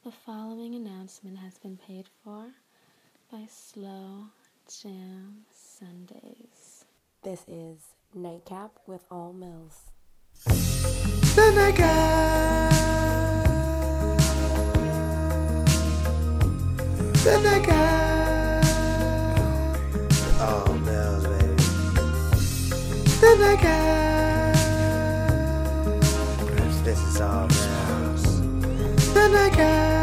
The following announcement has been paid for by Slow Jam Sundays. This is Nightcap with All Mills. The Nightcap. The Nightcap. All Mills, baby. The Nightcap. This is All Mills. The Nightcap.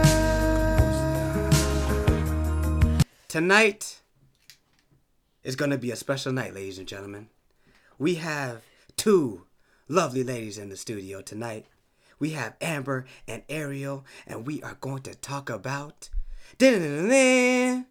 Tonight is going to be a special night, ladies and gentlemen. We have two lovely ladies in the studio tonight. We have Amber and Ariel, and we are going to talk about Valentine's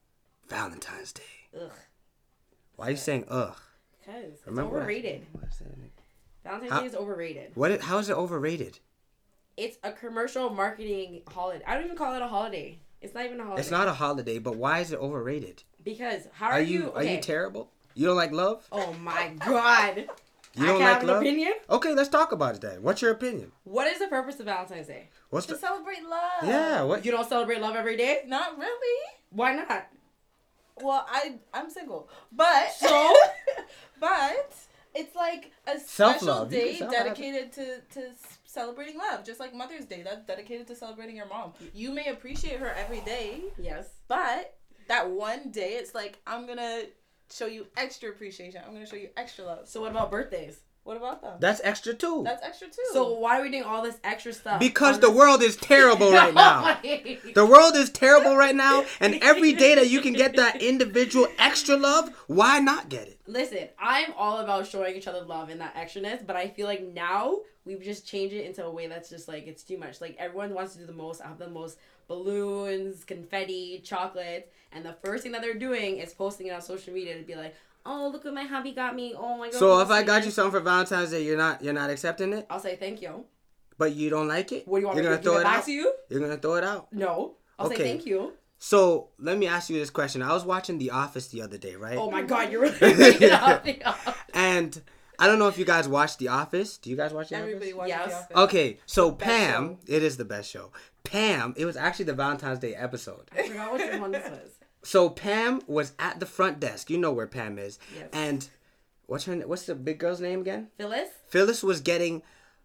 Day. Ugh. Why are you saying ugh? Because it's Remember overrated. Valentine's Day is overrated. How is it overrated? It's a commercial marketing holiday. I don't even call it a holiday. It's not even a holiday. It's not a holiday, but why is it overrated? Because how are you? Are you terrible? You don't like love? Oh my god. You don't I like have an love? opinion. Okay, let's talk about it then. What's your opinion? What is the purpose of Valentine's Day? What's To the celebrate love. Yeah, what? You don't celebrate love every day? Not really. Why not? Well, I'm single, but So? but it's like a special Self-love. You can day self-have dedicated to celebrating love, just like Mother's Day. That's dedicated to celebrating your mom. You may appreciate her every day, Yes. but that one day, it's like I'm gonna show you extra appreciation. I'm gonna show you extra love. So what about birthdays? What about them? That's extra too. That's extra too. So why are we doing all this extra stuff? Because on the this- world is terrible right now. The world is terrible right now, and every day that you can get that individual extra love, why not get it? Listen, I'm all about showing each other love and that extraness, but I feel like now we've just changed it into a way that's just like it's too much. Like everyone wants to do the most, have the most balloons, confetti, chocolates, and the first thing that they're doing is posting it on social media to be like, "Oh, look what my hubby got me. Oh my god." So if I got you something for Valentine's Day, you're not accepting it, I'll say thank you. but you don't like it. What do you want You're me gonna to give throw it it back out. to you? You're gonna throw it out. No. I'll say Okay. thank you. So let me ask you this question. I was watching The Office the other day, right? Oh my god, you're really making out the And I don't know if you guys watch The Office. Do you guys watch The everybody Office? watches Yes. The Office. Okay, so best Pam, it is the best show. Pam, it was actually the Valentine's Day episode. I forgot which one this was. So Pam was at the front desk. You know where Pam is. Yes. And what's the big girl's name again? Phyllis? Phyllis was getting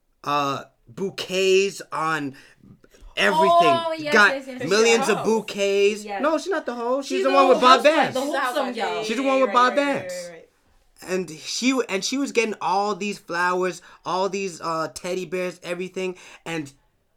bouquets on everything. Oh, yes, Got yes, yes. millions She's the of host. bouquets. Yes. No, she's not the host. She's the the one with Bob housewife, Banks. the wholesome gal. She's the one with Bob right, Banks. right. And she was getting all these flowers, all these teddy bears, everything. And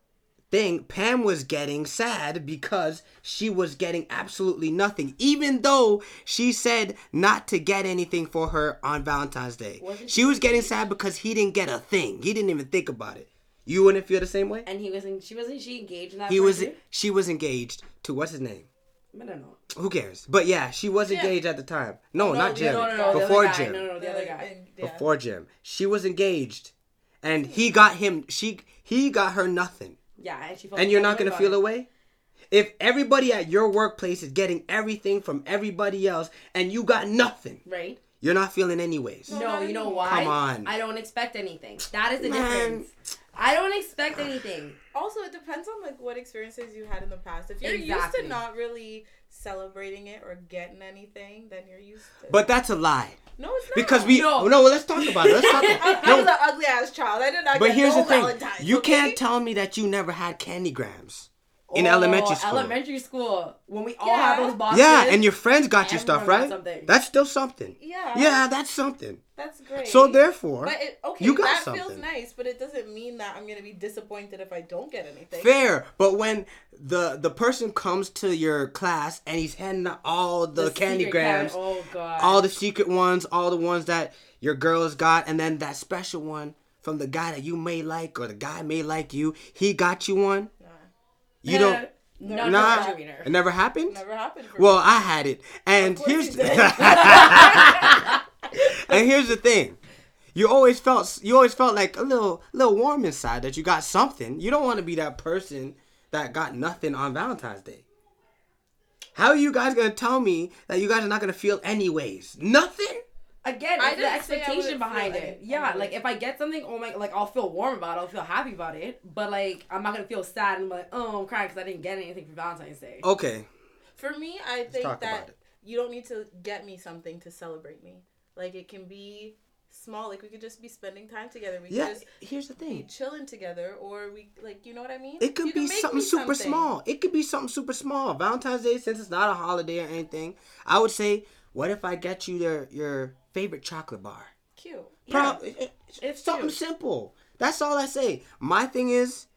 Pam was getting sad because she was getting absolutely nothing, even though she said not to get anything for her on Valentine's Day. She was getting sad because he didn't get a thing. He didn't even think about it. You wouldn't feel the same way? And she wasn't engaged in that She was engaged to what's his name? I don't know. Who cares? But yeah, she was engaged at the time. No, not Jim. No, Before the other guy. Jim. No, the other guy. Before Jim. She was engaged. And he got her nothing. Yeah, and she felt And you're not going going to feel away? If everybody at your workplace is getting everything from everybody else and you got nothing, right? you're not feeling anyways. No, you know why? Come on. I don't expect anything. That is the Man. difference. I don't expect anything. Also, it depends on like what experiences you had in the past. If you're used Exactly. to not really celebrating it or getting anything, then you're used to. But that's a lie. No, it's not. Because let's talk about it. Let's talk I was an ugly ass child. I did not But get here's no the thing. Valentine's. You okay? can't tell me that you never had candygrams in elementary school. Elementary school. When we all Yeah. had those boxes. Yeah, and your friends got you Everyone stuff, got right? something. That's still something. Yeah. Yeah, that's something. That's great. So therefore, But you got that something. feels nice, but it doesn't mean that I'm gonna be disappointed if I don't get anything. Fair, but when the person comes to your class and he's handing out all the candygrams, Oh god. all the secret ones, all the ones that your girls got, and then that special one from the guy that you may like or the guy may like you, he got you one. You don't. No, Nah, it never happened. Never happened for Well, me. I had it, and course here's you did. and here's the thing. You always felt like a little warm inside that you got something. You don't want to be that person that got nothing on Valentine's Day. How are you guys gonna tell me that you guys are not gonna feel anyways? Nothing? Again, I it's the didn't say I expectation wouldn't behind feel it. any- Yeah, any like way. if I get something, oh my, like I'll feel warm about it. I'll feel happy about it. But like I'm not gonna feel sad and be like, oh, I'm crying because I didn't get anything for Valentine's Day. Okay. For me, I think talk about that it. you don't need to get me something to celebrate me. Like it can be small. Like we could just be spending time together. We Yeah, could just here's the be thing. chilling together, or we like, you know what I mean? It could You be can make something me super something. small. It could be something super small. Valentine's Day, since it's not a holiday or anything, I would say, what if I get you your favorite chocolate bar? Cute. Yeah. It's something cute. simple. That's all I say. My thing is,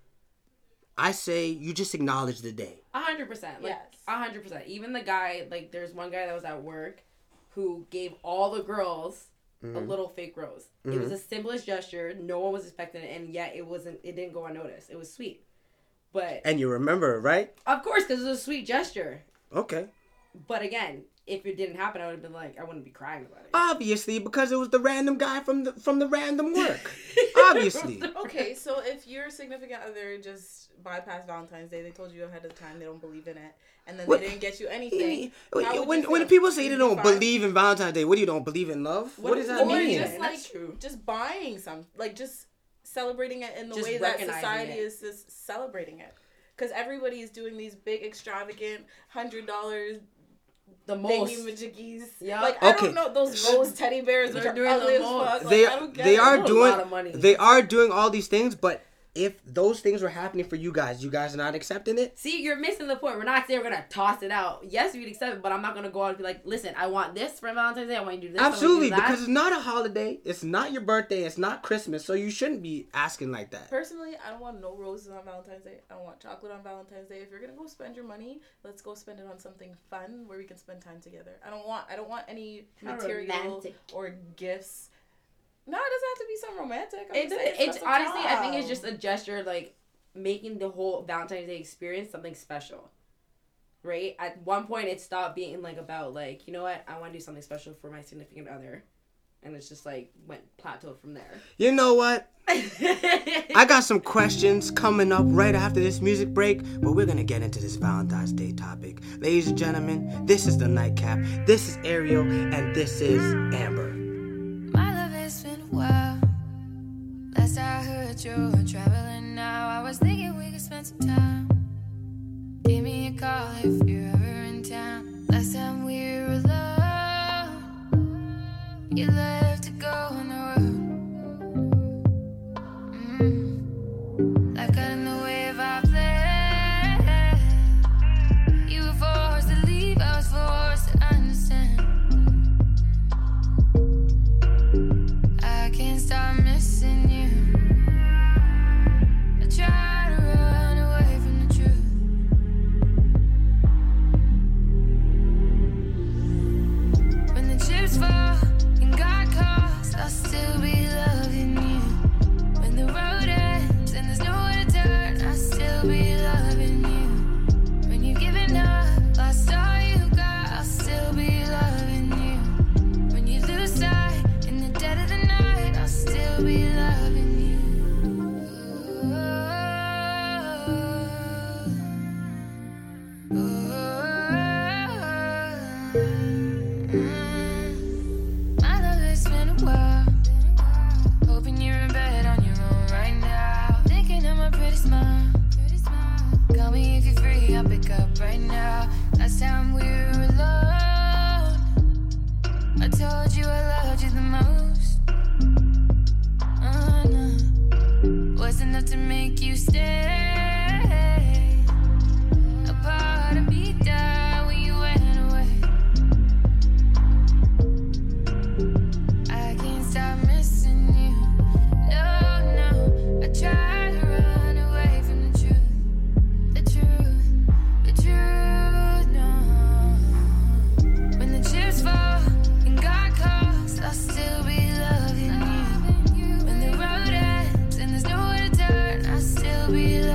I say you just acknowledge the day. 100%. Like Yes. 100%. Even the guy, like there's one guy that was at work who gave all the girls a little fake rose. It was the simplest gesture. No one was expecting it, and yet it didn't go unnoticed. It was sweet. But And you remember it, right? of course, because it was a sweet gesture. Okay. But again, if it didn't happen, I would have been like, I wouldn't be crying about it. Obviously, because it was the random guy from the random work. Obviously. Okay, so if your significant other just bypassed Valentine's Day, they told you ahead of time they don't believe in it, and then What- they didn't get you anything. how would When you when feel? people say they You'd don't be fine? believe in Valentine's Day, what do you don't believe in love? What does that Or mean? just like That's true. just buying some, like just celebrating it in the Just way that recognizing society it. is just celebrating it. Because everybody is doing these big extravagant $100 The most. thingy-majiggies. Yeah. Like I Okay. don't know those rose teddy bears which They're are doing the ugly as most. fuck. Like, They I don't get they it. are That's a doing lot of money. they are doing all these things, but if those things were happening for you guys are not accepting it. See, you're missing the point. We're not saying we're gonna toss it out. Yes, we'd accept it, but I'm not gonna go out and be like, listen, I want this for Valentine's Day. I want you to do this. Absolutely, I want you to do that. because it's not a holiday. It's not your birthday. It's not Christmas, so you shouldn't be asking like that. Personally, I don't want no roses on Valentine's Day. I don't want chocolate on Valentine's Day. If you're gonna go spend your money, let's go spend it on something fun where we can spend time together. I don't want any How material romantic. or gifts. No, it doesn't have to be something romantic. I'm It's just saying it's special honestly, I think it's time. just a gesture, like making the whole Valentine's Day experience something special. Right? At one point, it stopped being like about like, you know what, I want to do something special for my significant other, and it's just like went plateaued from there. You know what? I got some questions coming up right after this music break, but we're gonna get into this Valentine's Day topic. Ladies and gentlemen, this is the Nightcap. This is Ariel, and this is Amber. My love has been a while. Last I heard you were traveling now. I was thinking we could spend some time. Give me a call if you're ever in town. Last time we were alone, you left to go on the road. Life got in the way of our plan. You were forced to leave, I was forced to understand. I can't stop missing you. I try to run away from the truth. When the chips fall and God calls, I'll still be loving you. When the road ends and there's nowhere to turn, I'll still be loving you. When you've given up, lost all you got, I'll still be loving you. When you lose sight in the dead of the night, I'll still be loving you. My love, it's been a while. Hoping you're in bed on your own right now. Thinking of my pretty smile. Call me if you're free, I'll pick up right now. Last time we were alone, I told you I loved you the most. No. Was enough to make you stay. A part of me died when you went away. I can't stop missing you. No, no. I try to run away from the truth. The truth, the truth, no. When the chips fall and God calls, I'll still be loving you. When the road ends and there's nowhere to turn, I'll still be loving you.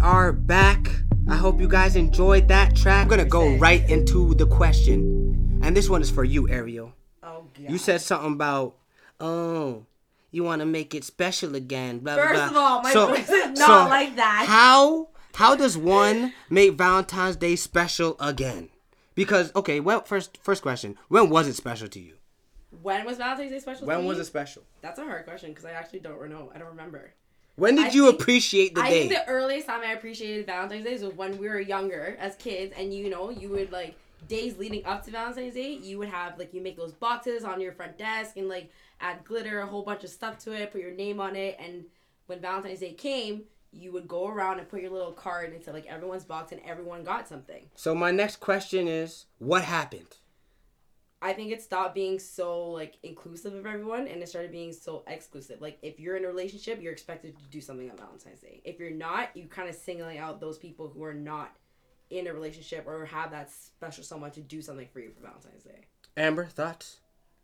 are back. I hope you guys enjoyed that track. I'm gonna go right into the question. And this one is for you, Ariel. Oh, God. You said something about, you want to make it special again, blah, blah, blah. First of all, my voice is not like that. How does one make Valentine's Day special again? Because, okay, well, first question. When was it special to you? When was Valentine's Day special to When you? was it special? That's a hard question because I actually don't know. I don't remember. When did you appreciate the I day? think the earliest time I appreciated Valentine's Day was when we were younger as kids, and you would like days leading up to Valentine's Day, you would have like you make those boxes on your front desk and like add glitter, a whole bunch of stuff to it, put your name on it, and when Valentine's Day came, you would go around and put your little card into like everyone's box and everyone got something. So my next question is, what happened? I think it stopped being so like inclusive of everyone and it started being so exclusive. Like if you're in a relationship, you're expected to do something on Valentine's Day. If you're not, you kind of singling out those people who are not in a relationship or have that special someone to do something for you for Valentine's Day. Amber, thoughts?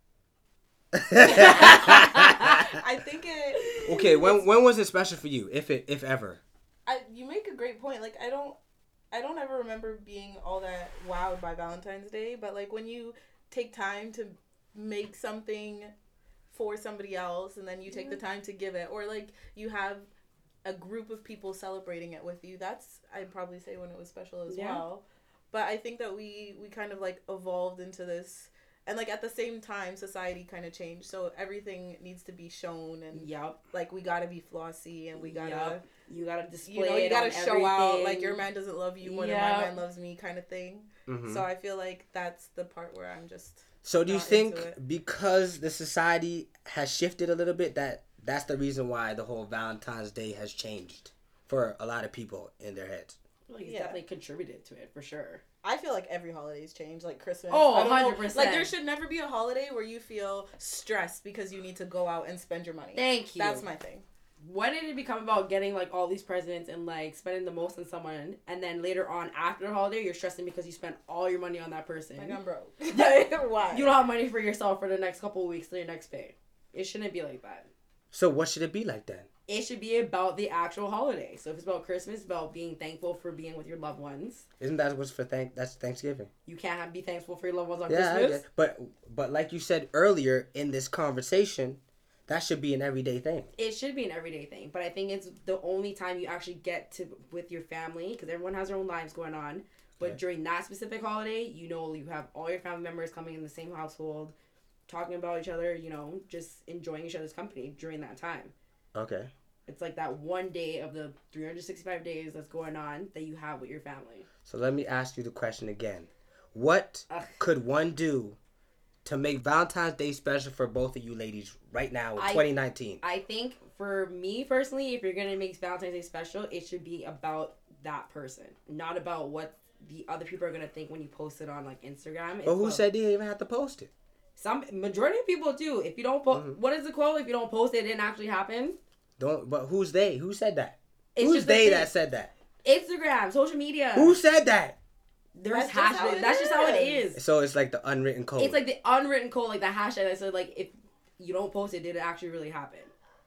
I think it. Okay, when was it special for you, if ever? You make a great point. Like I don't ever remember being all that wowed by Valentine's Day, but like when you take time to make something for somebody else and then you take the time to give it, or like you have a group of people celebrating it with you, that's I'd probably say when it was special as well. But I think that we kind of like evolved into this, and like at the same time society kind of changed, so everything needs to be shown, and like we gotta be flossy and we gotta you gotta display it, you gotta show everything. out like your man doesn't love you more than my man loves me kind of thing. Mm-hmm. So I feel like that's the part where I'm just so do you think into it. Because the society has shifted a little bit, that's the reason why the whole Valentine's Day has changed for a lot of people in their heads? Well, he's definitely contributed to it for sure. I feel like every holiday's changed, like Christmas. Oh, 100%. Like there should never be a holiday where you feel stressed because you need to go out and spend your money. Thank you. That's my thing. When did it become about getting like all these presents and like spending the most on someone, and then later on after the holiday you're stressing because you spent all your money on that person? Like I'm broke. Why? You don't have money for yourself for the next couple of weeks till your next pay. It shouldn't be like that. So what should it be like then? It should be about the actual holiday. So if it's about Christmas, it's about being thankful for being with your loved ones. Isn't that what's for that's Thanksgiving? You can't be thankful for your loved ones on Christmas? Yeah, but like you said earlier in this conversation, that should be an everyday thing. It should be an everyday thing, but I think it's the only time you actually get to with your family, because everyone has their own lives going on. But during that specific holiday, you have all your family members coming in the same household, talking about each other, just enjoying each other's company during that time. Okay. It's like that one day of the 365 days that's going on that you have with your family. So let me ask you the question again. What could one do to make Valentine's Day special for both of you ladies right now in 2019? I think for me personally, if you're going to make Valentine's Day special, it should be about that person, not about what the other people are going to think when you post it on like Instagram. But who said they didn't even have to post it? Majority of people do. If you don't post, what is the quote? If you don't post it, it didn't actually happen. But who's they? Who said that? It's who's they that said that? Instagram, social media. Who said that? There's hashtag. That's just how it is. So it's like the unwritten code. It's like the unwritten code, like the hashtag that said, like, if you don't post it, did it actually really happen?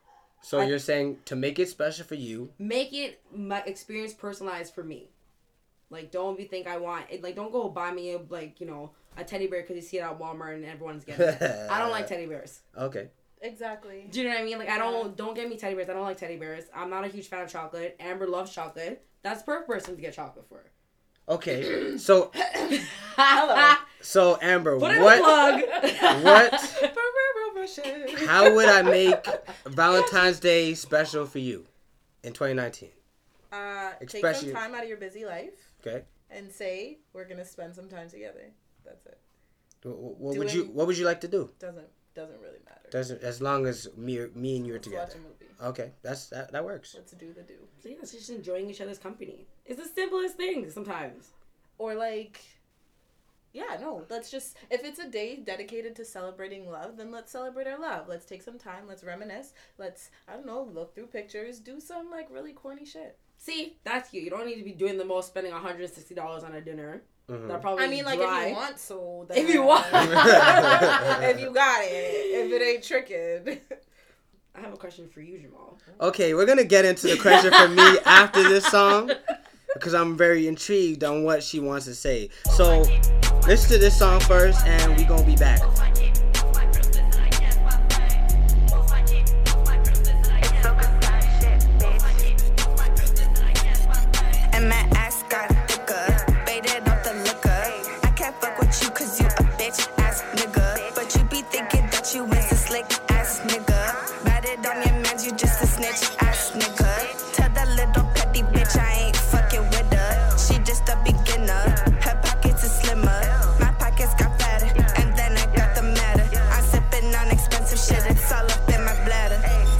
So you're saying to make it special for you, make it my experience personalized for me. Like, don't think I want it. Like, don't go buy me a teddy bear because you see it at Walmart and everyone's getting it. I don't like teddy bears. Okay. Exactly. Do you know what I mean? Like, don't get me teddy bears. I don't like teddy bears. I'm not a huge fan of chocolate. Amber loves chocolate. That's the perfect person to get chocolate for. Okay. So, hello. So Amber, put in a plug. How would I make Valentine's Day special for you in 2019? Take some time out of your busy life. Okay. And say we're gonna spend some time together. That's it. What would you like to do? Doesn't really matter. As long as me and you are together. Watch a movie. Okay, that works. Let's do the do. So yeah, it's just enjoying each other's company. It's the simplest thing sometimes. Or let's just, if it's a day dedicated to celebrating love, then let's celebrate our love. Let's take some time. Let's reminisce. Let's, look through pictures. Do some really corny shit. See, that's cute. You don't need to be doing the most, spending $160 on a dinner. Mm-hmm. That probably if you want so. Then if you want. if you got it. If it ain't tricking. I have a question for you, Jamal. Okay, we're gonna get into the question for me after this song because I'm very intrigued on what she wants to say. So listen to this song first, and we gonna be back. And my ass got thicker, baited off the liquor. I can't fuck with you cause you a bitch ass nigga. But you be thinking that you is a slick ass nigga. Batted on your mans, you just a snitch ass nigga. Tell that little petty bitch I ain't fucking with her. She just a beginner, her pockets is slimmer. My pockets got fatter, and then I got the matter. I'm sipping on expensive shit, it's all up in my bladder.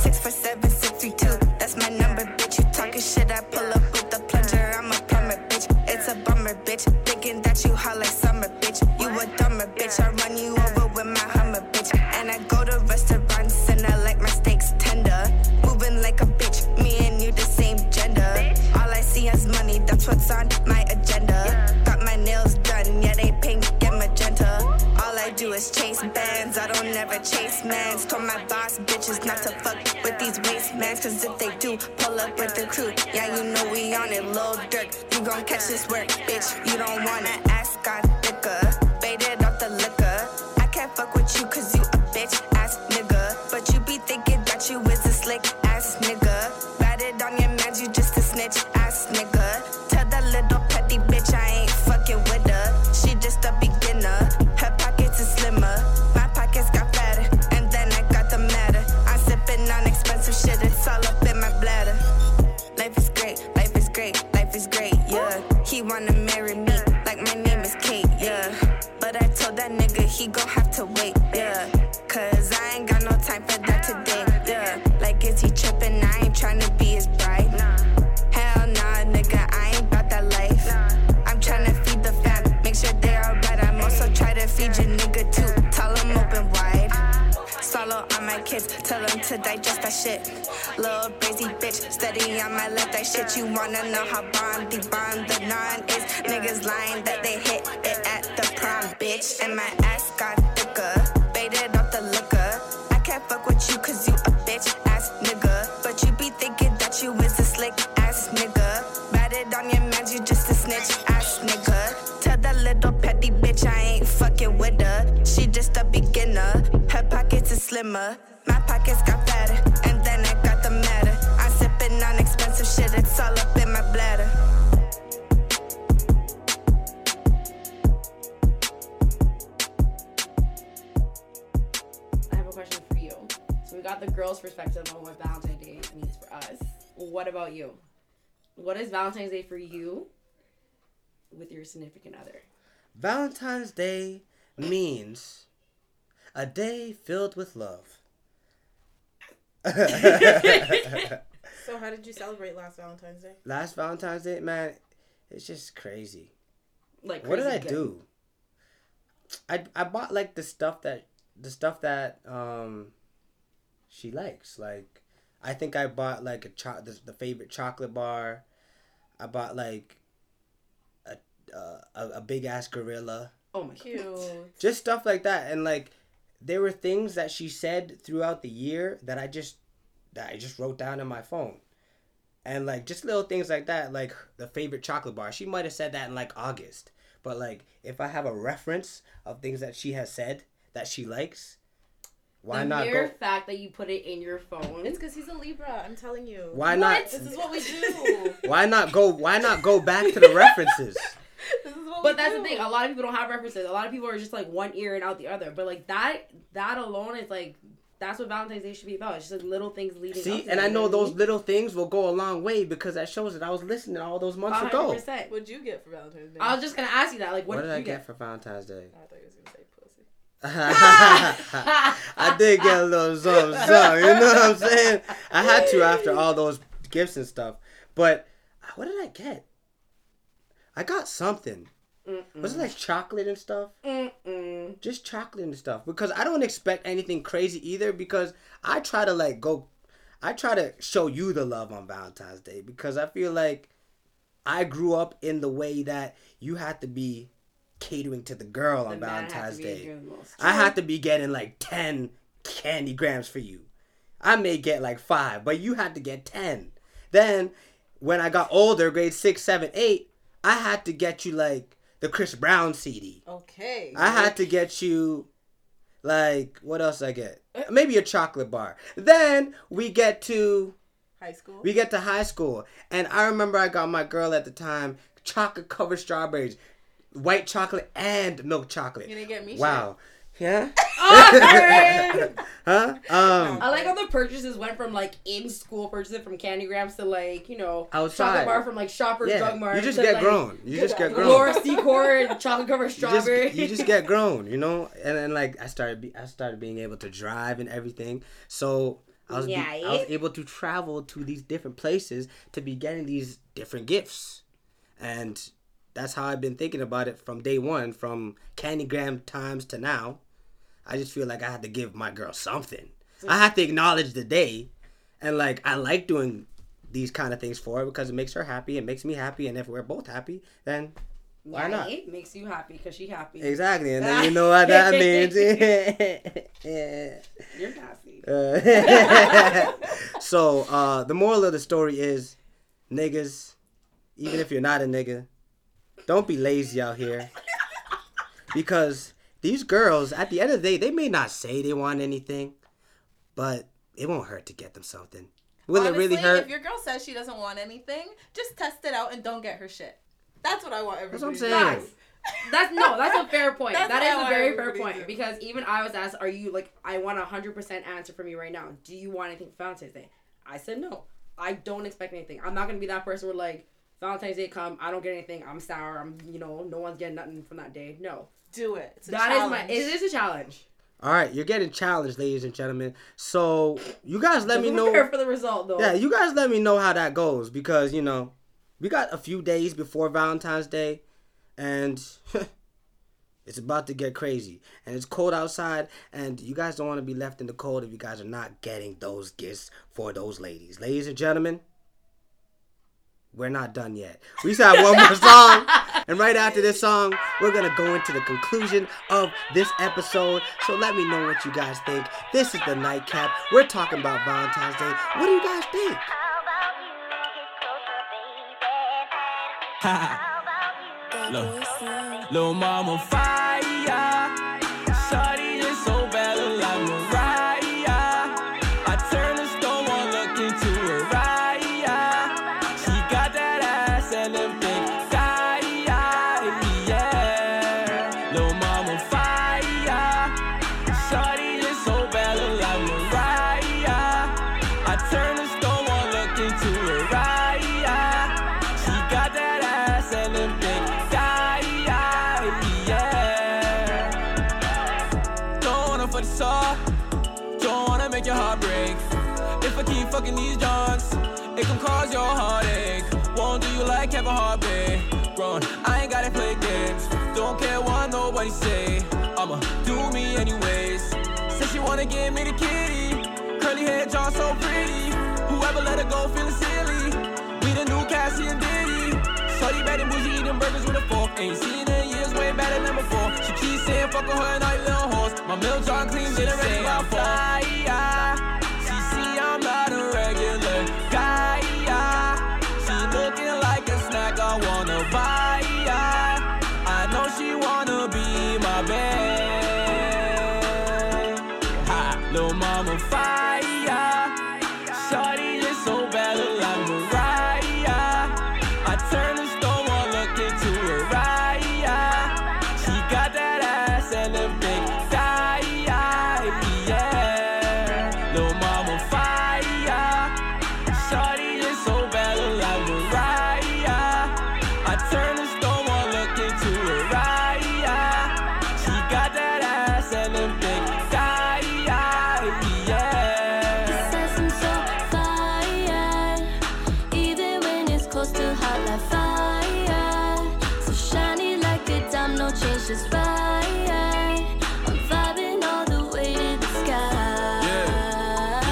647 632, that's my number, bitch. You talking shit, I pull up with the plunger. I'm a plumber, bitch. It's a bummer, bitch. Thinking that you hot like summer, bitch. You a dumber, bitch. I run you over with my Hummer, bitch. And I go to restaurants and I like my steaks tender. Moving like a bitch, me and you the same gender. All I see is money, that's what's on my agenda. Got my nails done, yeah, they pink and magenta. All I do is chase bands, I don't never chase mans. Told my boss bitches not to fuck with these waste mans, cause if they do, pull up with the crew. Yeah, you know we on it, Lil Durk. You gon' catch this work, bitch. You don't wanna ask, got thicker. Baited off the liquor. I can't fuck with you cause you a bitch ass nigga. But you be thinking that you is a slick ass nigga. Batted on your mans, you just a snitch ass nigga. Tell that little petty bitch I ain't fucking with her. She just a beginner. Her pockets is slimmer. My pockets got fatter, and then I got the matter. I'm sipping on expensive shit, it's all up in my bladder. Life is great, life is great, life is great, yeah. He wanna marry me, like my name is Kate, yeah. But I told that nigga he gon' have to wait, yeah. Cause I ain't got no time for that today, yeah. Like is he trippin', I ain't tryna be his bride. Hell nah, nigga, I ain't bout that life. I'm tryna feed the fam, make sure they're alright. I'm also try to feed your nigga too, tell him open wide. Swallow on my kids, tell them to digest that shit. Little crazy bitch, steady on my left, that shit. You wanna know how bondy bond the non is? Niggas lying that they hit it at the prom, bitch. And my ass got thicker, baited off the liquor. I can't fuck with you cause you a bitch ass nigga. But you be thinking that you is a slick ass nigga. Batted on your mans, you just a snitch ass nigga. Tell that little petty bitch I ain't fucking with her. She just a beginner, her pockets is slimmer. My pockets got fatter, and then I got the matter. I'm sipping on expensive shit, it's all up in my bladder. I have a question for you. So we got the girl's perspective on what Valentine's Day means for us. What about you? What is Valentine's Day for you with your significant other? Valentine's Day means a day filled with love. So how did you celebrate last Valentine's Day? Last Valentine's Day, man, it's just crazy. Like, What did I crazy do? I bought like the stuff that she likes. Like, I think I bought like the favorite chocolate bar. I bought like a big ass gorilla. Oh my Cute. Just stuff like that, and like there were things that she said throughout the year that I just wrote down in my phone. And like just little things like that, like the favorite chocolate bar. She might have said that in like August. But like if I have a reference of things that she has said that she likes, why not The mere go? fact that you put it in your phone. It's because he's a Libra, I'm telling you. Why not? This is what we do. Why not go back to the references? This is what But we that's do. the thing. A lot of people don't have references. A lot of people are just like one ear and out the other. But like that alone is like, that's what Valentine's Day should be about. It's just like little things leading up See, to and it, I you know what those mean? little things will go a long way because that shows that I was listening all those months ago. 100%. What'd you get for Valentine's Day? I was just gonna ask you that. Like, what What did did I you get for Valentine's Day? I thought you was gonna say pussy. I did get a little something, you know what I'm saying? I had to after all those gifts and stuff. But what did I get? I got something. Was it like chocolate and stuff? Just chocolate and stuff. Because I don't expect anything crazy either, because I try to show you the love on Valentine's Day, because I feel like I grew up in the way that you had to be catering to the girl on The man had to Valentine's be Day. doing the most. I had to be getting like 10 candy grams for you. I may get like 5, but you had to get 10. Then when I got older, grade 6, 7, 8, I had to get you like the Chris Brown CD. Okay. I had to get you like, what else I get? Maybe a chocolate bar. Then we get to high school. high school. And I remember I got my girl at the time chocolate covered strawberries, white chocolate and milk chocolate. You didn't get me wow. Yeah? Huh? Huh? I like how the purchases went from like in school purchases from Candy Grams to like, you know, Outside. chocolate bar from like Shoppers Drug Mart. You just to, get like, grown. You just get grown. Laura Secord, chocolate covered strawberry. You just get grown, you know? And then like I started being able to drive and everything. So I was able to travel to these different places to be getting these different gifts. And that's how I've been thinking about it from day one, from Candygram times to now. I just feel like I had to give my girl something. I had to acknowledge the day. And like, I like doing these kind of things for her because it makes her happy. It makes me happy. And if we're both happy, then why not? It makes you happy because she happy. Exactly. And then you know what that means. You're nasty. So, the moral of the story is, niggas, even if you're not a nigga, don't be lazy out here. Because these girls, at the end of the day, they may not say they want anything, but it won't hurt to get them something. Will Honestly, it really hurt? If your girl says she doesn't want anything, just test it out and don't get her shit. That's what I want everybody That's what I'm to saying. do. That's a fair point. That's That what I is a want very fair everybody to point. do. Because even I was asked, are you like, I want a 100% answer from you right now. Do you want anything for Valentine's Day? I said no. I don't expect anything. I'm not going to be that person where like, Valentine's Day come, I don't get anything, I'm sour, no one's getting nothing from that day. No. Do it. It's a That challenge. is it is a challenge. All right, you're getting challenged, ladies and gentlemen. So, you guys let me know. Prepare for the result, though. Yeah, you guys let me know how that goes because, you know, we got a few days before Valentine's Day and it's about to get crazy. And it's cold outside and you guys don't want to be left in the cold if you guys are not getting those gifts for those ladies. Ladies and gentlemen, we're not done yet. We still have one more song. And right after this song, we're going to go into the conclusion of this episode. So let me know what you guys think. This is the Nightcap. We're talking about Valentine's Day. What do you guys think? Lil' mama fire, shawty is so bad like Mariah. I turn the stone one look into her eye. She got that ass and them big thighs, yeah. Lil' mama fire, shawty is so bad like Mariah. I turn the stone one look into her eye. She got that ass and them big don't wanna make your heart break. If I keep fucking these johns, it can cause your heartache. Won't do you like have a heartbeat? Run, I ain't gotta play games. Don't care what nobody say. I'ma do me anyways. Said she wanna give me the kitty. Curly hair, jaw so pretty. Whoever let her go feeling silly. We the new Cassie and Diddy. Shorty bad and bougie eating burgers with a fork. Ain't seen her in years, way better than before. She keeps saying fuck with her and I little horse. My milk jar clean, didn't ready about fly. She see I'm not a regular guy. She looking like a snack I wanna buy. I know she wanna be my babe. Ha, little mama fire. Shawty is so bad like Mariah. I turn the stone one look into her eye. She got that ass and them big thighs, yeah. Lil' mama fire. Shawty is so bad like Mariah. I turn the stone one look into her eye. She got that ass and them big thighs, yeah. It says I'm so fire, even when it's close to hot like fire. So shiny like a dime, no change, just right. I'm vibing all the way to the sky.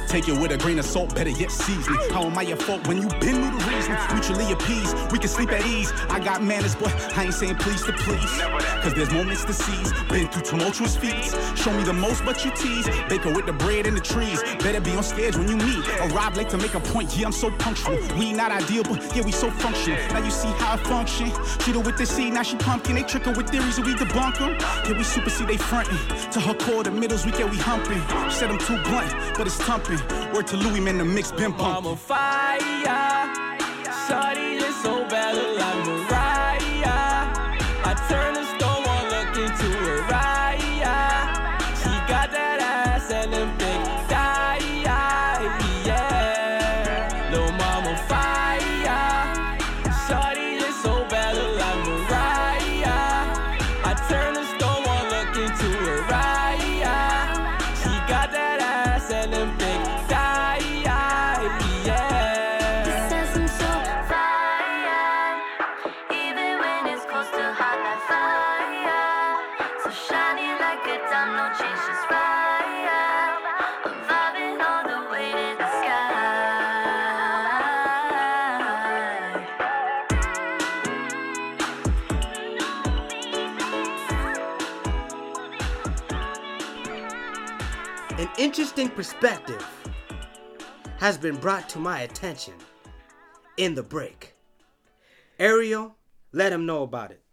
Take it with a grain of salt, better yet season. How am I your fault when you been through the reason? Mutually appeased, we can sleep at ease. I got manners, but I ain't saying please to please. Cause there's moments to seize. Been through tumultuous feats. Show me the most, but you tease. Baker with the bread and the trees. Better be on stage when you meet. Arrive late to make a point, yeah, I'm so punctual. We ain't not ideal, but yeah, we so functional. Now you see how I function. Treat her with the seed, now she pumpkin. They trick her with theories and we debunk them. Yeah, we supersede they frontin'. To her core, the middles, we get we humping. She said I'm too blunt, but it's thumping. Word to Louis, man, the mix been pumping. I'm on fire. Shawty just so bad, look like Mariah. I turn the stone, one look into her eye. She got that ass and them big thighs, yeah. Lil' mama fire. Shawty just so bad, look like Mariah. I turn the stone, one look into her eye. She got that ass and them big thighs, yeah. Says I'm so fire, even when it's close to hot like fire. So shiny like a diamond, no change, just fire. I'm vibing all the way to the sky. An interesting perspective has been brought to my attention in the break. Ariel, let him know about it.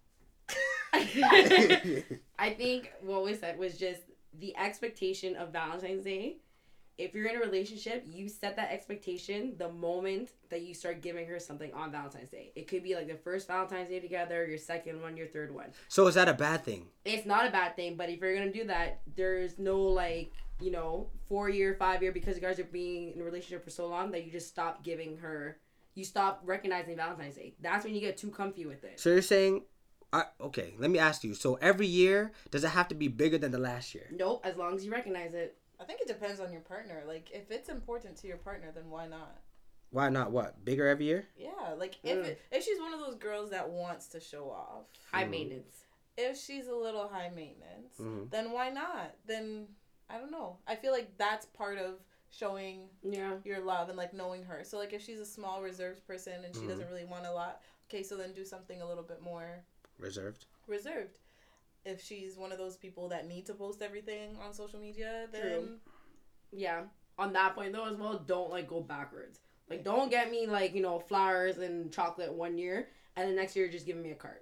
I think what we said was just the expectation of Valentine's Day. If you're in a relationship, you set that expectation the moment that you start giving her something on Valentine's Day. It could be like the first Valentine's Day together, your second one, your third one. So is that a bad thing? It's not a bad thing, but if you're going to do that, there's no 4-year, 5-year, because you guys are being in a relationship for so long that you just stop giving her, you stop recognizing Valentine's Day. That's when you get too comfy with it. So you're saying, okay, let me ask you. So every year, does it have to be bigger than the last year? Nope, as long as you recognize it. I think it depends on your partner. Like, if it's important to your partner, then why not? Why not? What? Bigger every year? Yeah, like if she's one of those girls that wants to show off, High maintenance. if she's a little high maintenance, then why not? Then I don't know. I feel like that's part of showing your love and like knowing her. So like if she's a small reserved person and she doesn't really want a lot, okay, so then do something a little bit more Reserved. If she's one of those people that need to post everything on social media, then True. Yeah. On that point though as well, don't go backwards. Like don't get me flowers and chocolate one year and the next year you're just giving me a card.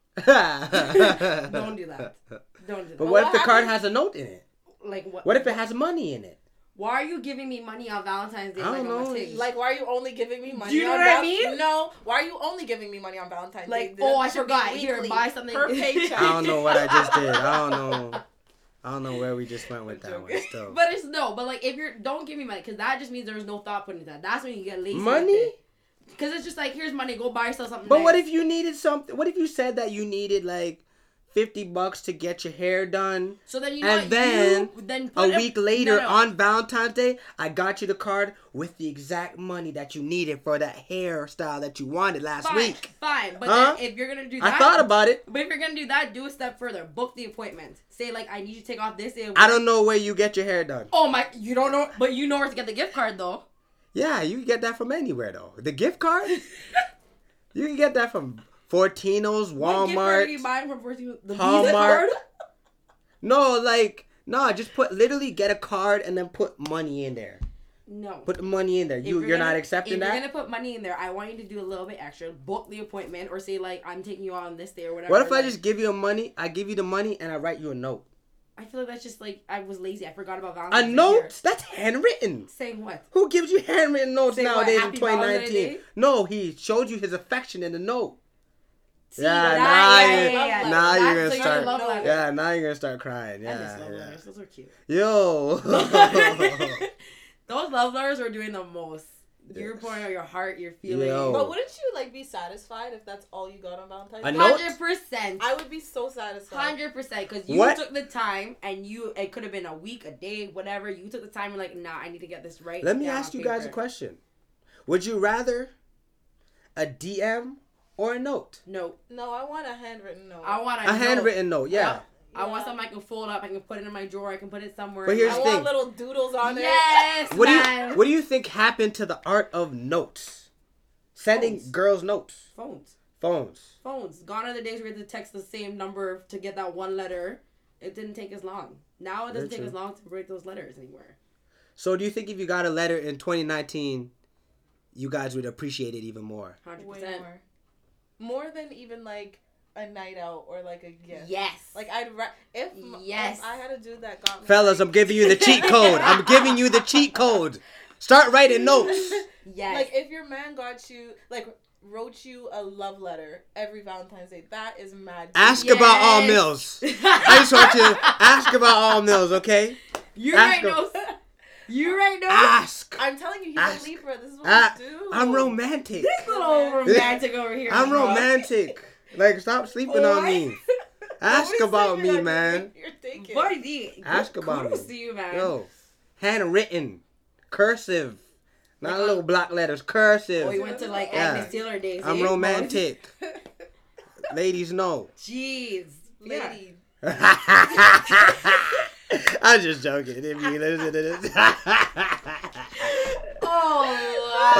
Don't do that. Don't do that. But what if the card has a note in it? Like what? What if it has money in it? Why are you giving me money on Valentine's Day? I don't know. Like, why are you only giving me money? Do you know on what I mean? No. Why are you only giving me money on Valentine's Day? Like, That I should be forgot. Here, weekly, buy something. per paycheck. I don't know what I just did. I don't know where we just went with that one. Still. But if you're, don't give me money because that just means there's no thought put into that. That's when you get lazy. Money? Because it's just like, here's money. Go buy yourself something. But nice. what if you needed something? What if you said that you needed like $50 to get your hair done? So then then a week later on Valentine's Day, I got you the card with the exact money that you needed for that hairstyle that you wanted last week. Fine, but then if you're gonna do that, I thought about it. But if you're gonna do that, do a step further. Book the appointment. Say like, I need you to take off this day. I don't know where you get your hair done. Oh my, you don't know, but you know where to get the gift card though. Yeah, you can get that from anywhere though. The gift card, you can get that from Fortino's, Walmart. What gift card are you buying from Fortino? The Hallmark. Visa card? No, just literally get a card and then put money in there. No. Put the money in there. You're not accepting that? If you're gonna put money in there, I want you to do a little bit extra. Book the appointment or say like, I'm taking you on this day or whatever. What if I just give you I give you the money and I write you a note? I feel like that's just like, I was lazy. I forgot about Valentine's Day. A note? That's handwritten. Saying what? Who gives you handwritten notes Saying nowadays what, in Happy Valentine's 2019? Day? No, he showed you his affection in the note. See, Now you're gonna start. Yeah, now you're gonna start crying. I miss Yeah, love yeah. letters. Those were cute. Yo. Those love letters were doing the most. You're pouring out your heart, your feelings. Yo. But wouldn't you be satisfied if that's all you got on Valentine's A Day? note? 100%. I would be so satisfied. 100%, because you What? took the time, and it could have been a week, a day, whatever. You took the time, and like, nah, I need to get this right. Let me down ask on you guys a paper. question. Would you rather a DM or a note? No, No, I want a handwritten note. I want A handwritten note, yeah. I want something I can fold up. I can put it in my drawer. I can put it somewhere. But here's I the want thing. little doodles on it. Yes, What man. do you think happened to the art of notes? Sending Phones. girls notes. Phones. Phones. Gone are the days where you had to text the same number to get that one letter. It didn't take as long. Now it doesn't Very take as true. long to write those letters anymore. So do you think if you got a letter in 2019, you guys would appreciate it even more? 100%. Way more. More than even like a night out or like a gift. Yes. Like if I had a dude that got me Fellas, I'm giving you the cheat code. I'm giving you the cheat code. Start writing notes. Yes. Like if your man got you wrote you a love letter every Valentine's Day, that is mad. Ask Yes. about all meals. I just want you to ask about all meals, okay? You ask right now. You right now. Ask. I'm telling you, he's Ask. a Libra. This is what we do. I'm romantic. This little romantic over here. I'm bro. romantic. Like, stop sleeping on me. Ask Nobody's about thinking me, that man. You're thinking. Vardy. Ask about Kudos me. to you, man. Yo, handwritten, cursive, not Like little block letters, cursive. Oh, you went to like Yeah. Agnes Taylor days. I'm eh? romantic. Ladies know. Jeez. Yeah. Lady. I'm just joking. If you listen to this. Oh,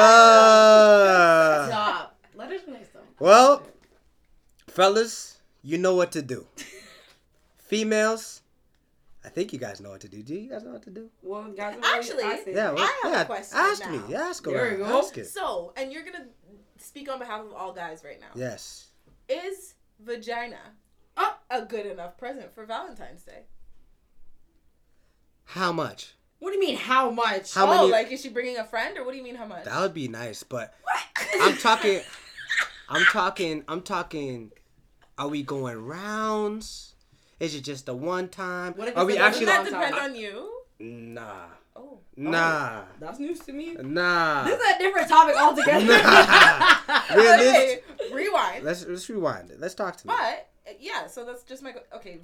stop. Letters are nice though. Well, fellas, you know what to do. Females, I think you guys know what to do. Do you guys know what to do? Well, guys, Actually, Yeah, well, I have yeah. a question Ask now. me. Ask There her. you go. Ask it. So, and you're gonna speak on behalf of all guys right now. Yes. Is vagina a good enough present for Valentine's Day? How much? What do you mean? How much? How many? Like is she bringing a friend, or what do you mean how much? That would be nice, but I'm talking. Are we going rounds? Is it just a one time? What if Are we it's a actually? Doesn't that long depend time? on you? Nah. Oh. Nah. That's news to me. Nah. This is a different topic altogether. Realist- Okay, rewind. Let's rewind it. Let's talk to me. But yeah, so that's just my okay.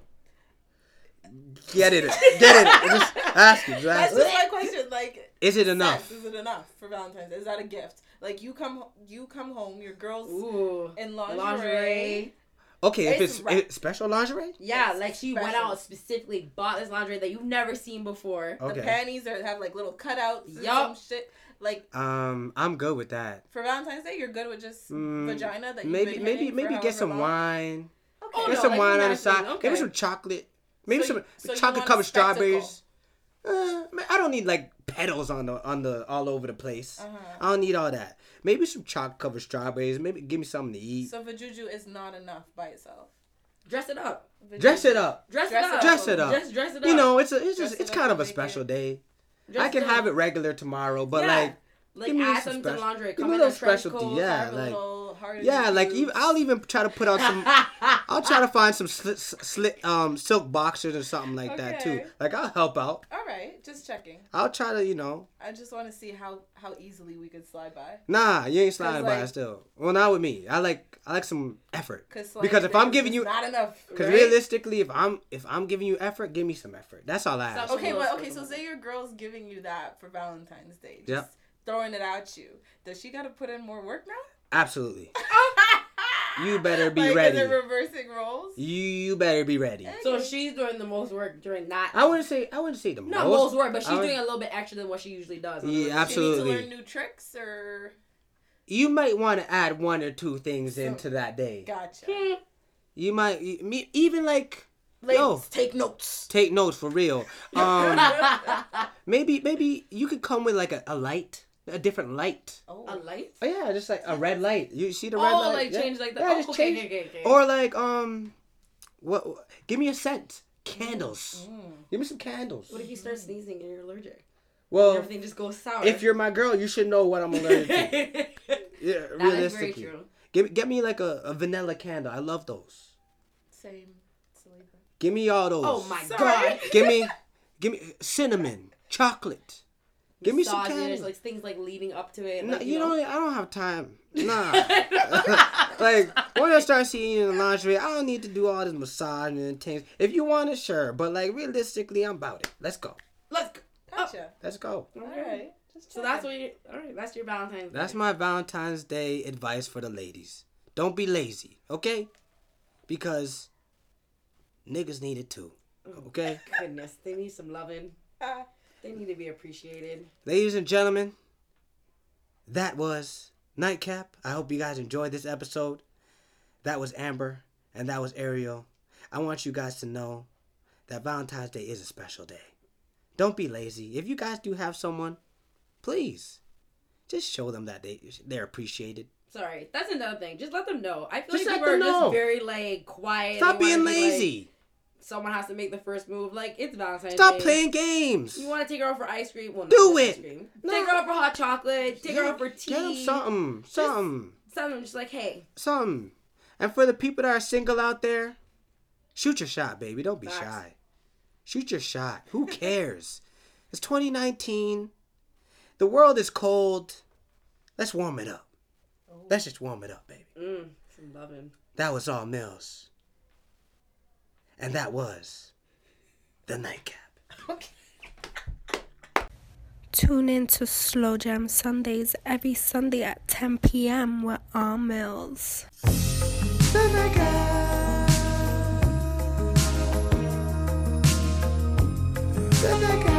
Get it. Just ask it. Just That's ask just it. my question. Like, Is it enough? sex, is it enough for Valentine's Day? Is that a gift? Like you come home, your girl's Ooh. in lingerie. Lingerie. Okay, if It's it's special lingerie. Yeah, It's like she went special. out specifically, bought this lingerie that you've never seen before. Okay. The panties have like little cutouts and Yup. some shit. Like I'm good with that. for Valentine's Day, you're good with just vagina that you've Maybe been maybe hitting for maybe however get some long? wine. Okay. Oh, Get no, some like wine on the nothing, side. okay. Maybe some chocolate. Maybe So some you chocolate want covered a spectacle. strawberries. I don't need like petals on the all over the place. Uh-huh. I don't need all that. Maybe some chocolate covered strawberries. Maybe give me something to eat. So vajuju is not enough by itself. Dress it up. Dress it up. Dress it Dress up. it up. Dress it up. Just dress it up. You know, it's Dress just it it's up kind and of a make special it- day. Dress I can it have up. it regular tomorrow, but Yeah. like Give me add some some to special- laundry. give Come me in a a little trench specialty, coat. yeah, Have a like- little heart yeah, like even, I'll even try to put on some. I'll try to find some silk boxers or something like that too. Okay. Like I'll help out. All right, just checking. I'll try to, I just want to see how easily we could slide by. Nah, you ain't sliding by like- still. Well, not with me. I like some effort. Because if I'm giving you, not enough. because right? realistically, if I'm giving you effort, give me some effort. That's all I ask. Okay, Little but okay, special so say your girl's giving you that for Valentine's Day. Just Yep. throwing it at you. Does she got to put in more work now? Absolutely. You better be like, ready. Is it reversing roles? You better be ready. So she's doing the most work during that. I wouldn't say the Not most. most work, but she's I would- doing a little bit extra than what she usually does. Yeah, She needs absolutely. to learn new tricks or You might want to add one or two things into that day. gotcha. You might even like Ladies, yo, take notes. take notes for real. Maybe you could come with like a light, a different light. Oh, A light? Oh yeah, just like a red light. You see the red Oh, light? like Yeah. change like the. Yeah, Oh, just okay, change. okay. Or like what? Give me a scent. Candles. Give me some candles. What if you start sneezing and you're allergic? Well, Everything just goes sour. if you're my girl, you should know what I'm allergic to. Yeah, That is very realistically. true. Get me like a vanilla candle. I love those. same. Sleeper. Give me all those. Oh my Sorry. god. Give me cinnamon, chocolate. Give me some Massages, candles. like things like leading up to it. No, Like, you know, I don't have time. Nah. Like, when I start seeing you in the lingerie, I don't need to do all this massaging and things. If you want it, sure. But, like, realistically, I'm about it. Let's go. Let's go. Gotcha. Let's go. Okay. All right. Just So that's what you. All right, that's your Valentine's. That's Day. my Valentine's Day advice for the ladies. Don't be lazy, okay? Because niggas need it too. Okay? Goodness, they need some loving. They need to be appreciated. Ladies and gentlemen, that was Nightcap. I hope you guys enjoyed this episode. That was Amber, and that was Ariel. I want you guys to know that Valentine's Day is a special day. Don't be lazy. If you guys do have someone, please, just show them that they're appreciated. Sorry, that's another thing. Just let them know. I feel Just like let people are them know. just very, like, quiet. Stop They wanna being be, lazy. like, someone has to make the first move. Like, it's Valentine's Stop Day. playing games. You want to take her out for ice cream? Well, Do not it. Ice cream. No. Take her out for hot chocolate. Take her out for tea. Get them something. Something just like, hey. Something. And for the people that are single out there, shoot your shot, baby. Don't be Facts. shy. Shoot your shot. Who cares? It's 2019. The world is cold. Let's warm it up. Let's just warm it up, baby. Some loving. That was all Mills. And that was the Nightcap. Okay. Tune in to Slow Jam Sundays every Sunday at 10 p.m. with All Mills. The Nightcap. The Nightcap.